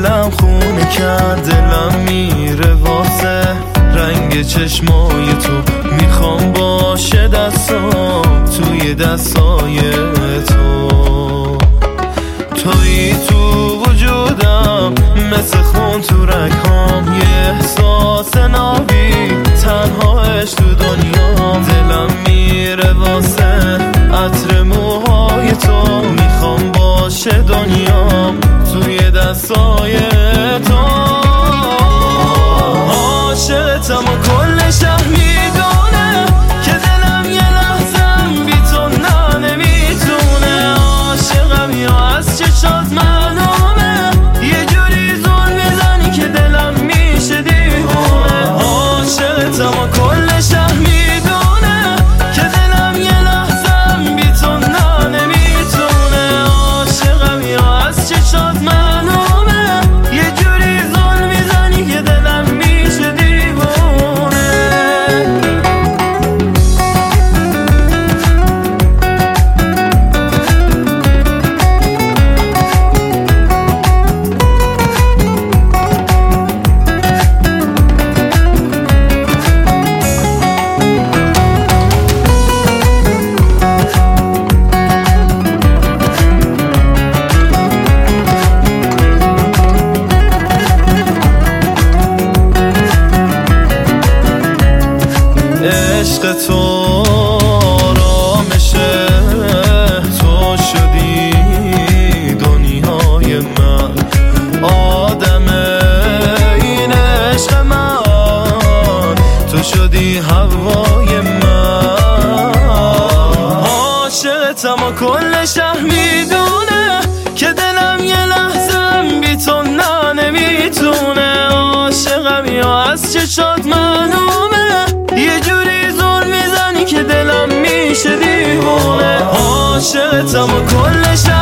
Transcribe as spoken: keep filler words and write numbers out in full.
دلم خونه کرد، دلم میره واسه رنگ چشمای تو. میخوام باشه دستام توی دستای تو، تویی تو وجودم مثل خون تو رگهام. یه احساس نابی تنهاش تو دنیام. دلم میره واسه عطر موهای تو. میخوام باشه دنیام توی دستای تو. عاشقتم و کل شهر میدونه که دلم یه لحظم بی تو نه نمیتونه. عاشقم یا از چشات معلومه، یه جوری زول میزنی که دلم میشه دیوونه. عاشقتم و کل شهر میدونه که دلم یه لحظم بی تو نه نمیتونه. عاشقم یا از چشات معلومه، یه جوری زول میزنی که دلم میشه دیوونه. عشق تو آرامشه، تو شدی دنیای من. آدم این عشق من، تو شدی هوای من. عاشقتم و کل شهر میدونه که دلم یه لحظم بی تو نه نمیتونه. عاشقم یا از چشات معلومه، یه جوری زور میزنی که دلم میشه دیوونه. عاشقتم و کل شهر